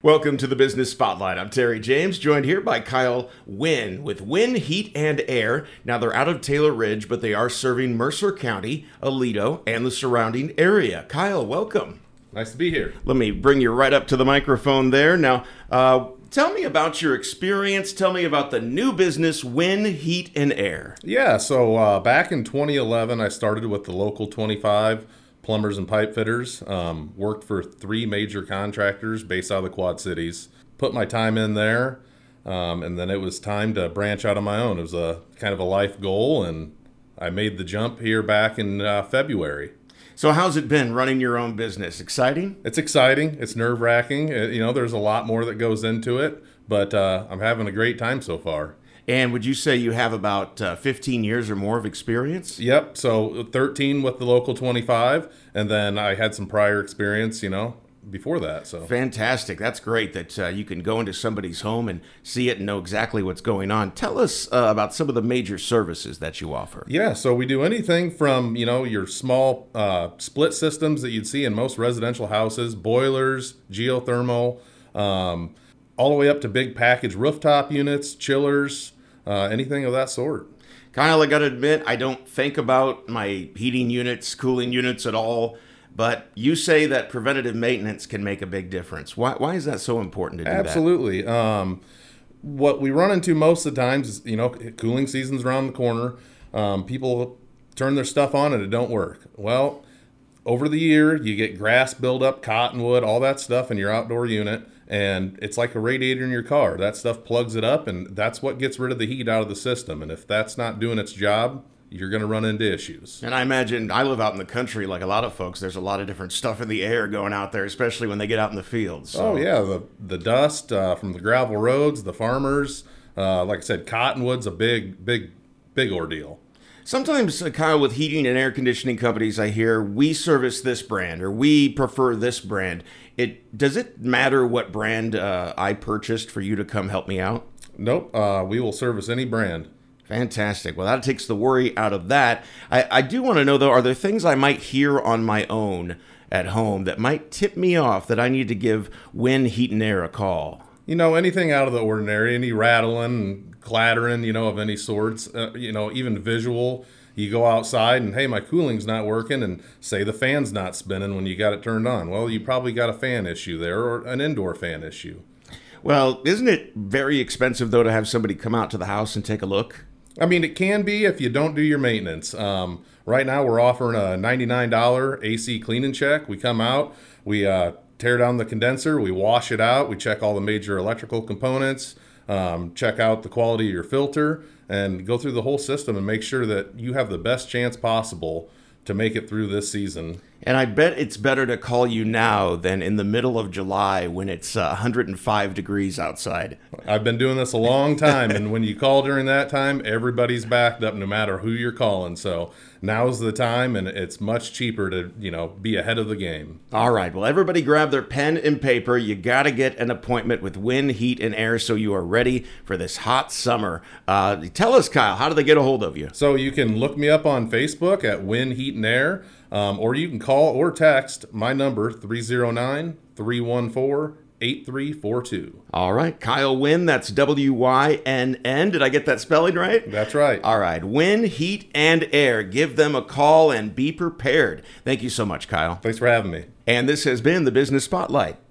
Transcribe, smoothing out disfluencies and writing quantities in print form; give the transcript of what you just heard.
Welcome to the Business Spotlight. I'm Terry James, joined here by Kyle Wynn with Wynn Heat and Air. Now, they're out of Taylor Ridge, but they are serving Mercer County, Aledo, and the surrounding area. Kyle, welcome. Nice to be here. Let me bring you right up to the microphone there. Now, tell me about your experience. Tell me about the new business, Wynn Heat and Air. Yeah, so back in 2011, I started with the local 25 plumbers and pipe fitters. Worked for 3 major contractors based out of the Quad Cities. Put my time in there, and then it was time to branch out on my own. It was a kind of a life goal, and I made the jump here back in February. So how's it been running your own business? Exciting? It's exciting. It's nerve-wracking. There's a lot more that goes into it, but I'm having a great time so far. And would you say you have about 15 years or more of experience? Yep. So 13 with the local 25, and then I had some prior experience, before that. So fantastic. That's great that you can go into somebody's home and see it and know exactly what's going on. Tell us about some of the major services that you offer. Yeah. So we do anything from, your small split systems that you'd see in most residential houses, boilers, geothermal, all the way up to big package rooftop units, chillers, anything of that sort. Kyle, I got to admit, I don't think about my heating units, cooling units at all, but you say that preventative maintenance can make a big difference. Why is that so important to do Absolutely. that? Absolutely. What we run into most of the times is, cooling season's around the corner. People turn their stuff on and it don't work. Well, over the year, you get grass buildup, cottonwood, all that stuff in your outdoor unit. And it's like a radiator in your car. That stuff plugs it up, and that's what gets rid of the heat out of the system. And if that's not doing its job, you're going to run into issues. And I imagine, I live out in the country like a lot of folks. There's a lot of different stuff in the air going out there, especially when they get out in the fields. So. Oh, yeah. The dust from the gravel roads, the farmers. Like I said, cottonwood's a big ordeal. Sometimes, Kyle, with heating and air conditioning companies, I hear, we service this brand or we prefer this brand. Does it matter what brand I purchased for you to come help me out? Nope. We will service any brand. Fantastic. Well, that takes the worry out of that. I do want to know, though, are there things I might hear on my own at home that might tip me off that I need to give Wynn Heat and Air a call? Anything out of the ordinary, any rattling, clattering, of any sorts, even visual. You go outside and, hey, my cooling's not working, and say the fan's not spinning when you got it turned on. Well, you probably got a fan issue there or an indoor fan issue. Well, isn't it very expensive, though, to have somebody come out to the house and take a look? I mean, it can be if you don't do your maintenance. Right now, we're offering a $99 AC clean and check. We come out, we tear down the condenser, we wash it out, we check all the major electrical components, check out the quality of your filter, and go through the whole system and make sure that you have the best chance possible to make it through this season. And I bet it's better to call you now than in the middle of July when it's 105 degrees outside. I've been doing this a long time, and when you call during that time, everybody's backed up no matter who you're calling. So now's the time, and it's much cheaper to, be ahead of the game. All right. Well, everybody grab their pen and paper. You got to get an appointment with Wynn Heat and Air so you are ready for this hot summer. Tell us, Kyle, how do they get a hold of you? So you can look me up on Facebook at Wynn Heat and Air. Or you can call or text my number, 309-314-8342. All right. Kyle Wynn, that's W-Y-N-N. Did I get that spelling right? That's right. All right. Wynn Heat and Air. Give them a call and be prepared. Thank you so much, Kyle. Thanks for having me. And this has been the Business Spotlight.